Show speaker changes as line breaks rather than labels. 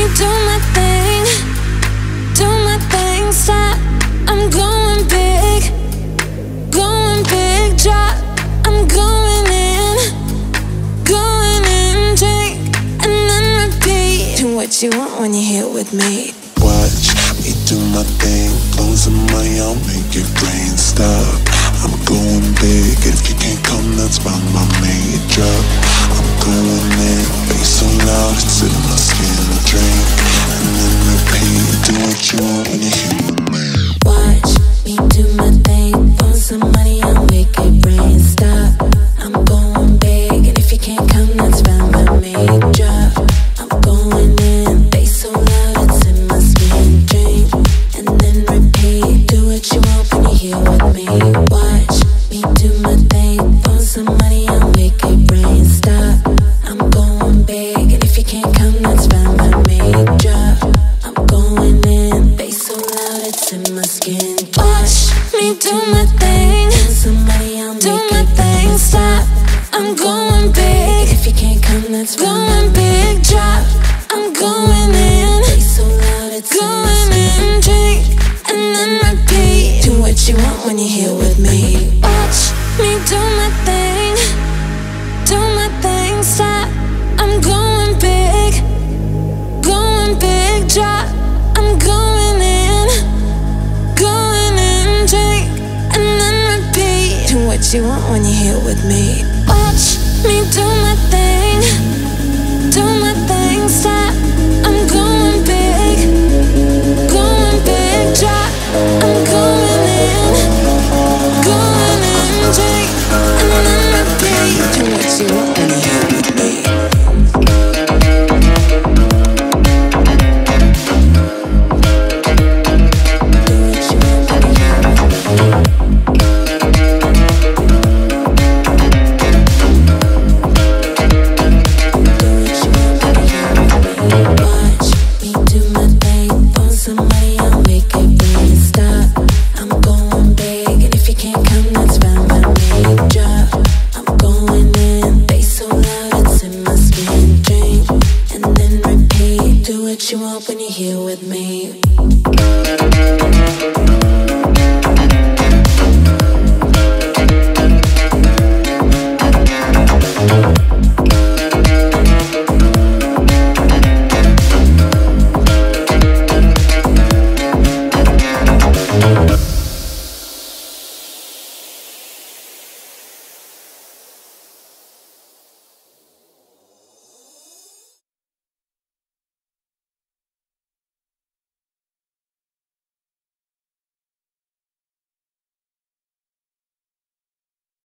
do my thing, stop. I'm going big, drop. I'm going in, drink, and then repeat. Do what you want when you're here with me.
Watch me do my thing, blow some money, I'll make your brain stop. I'm going big, if you can't come, that's by my main drop. I'm going in, bass so loud, it's in my skin, drink, and then repeat. Do what you want when you're here with me.
Watch me do my thing, blow some money, I'll make your brain stop. I'm going big, and if you can't come, that's by my main drop. I'm going in, bass so loud, it's in my skin, drink, and then repeat. Do what you want when you're here with me. Watch me do my thing, blow some money, I'll make your brain stop. I'm going big, and if you can't come, that's by my main drop. I'm going in, bass so loud, it's in my skin. Watch me do my thing, blow some money, I'll do my thing, stop. I'm going big, if you can't come, that's going big, drop. I'm going in, bass so loud, it's going in, drink, and then repeat. Do what you want when you're here with me. Watch me do my thing, stop. I'm going big, drop. I'm going in, drink, and then repeat. Do what you want when you're here with me. Watch me do my thing, stop. I'm going big, drop. I'm going in, drink, and then repeat. Do what you want when you're here with me. Do what you want when you're here with me.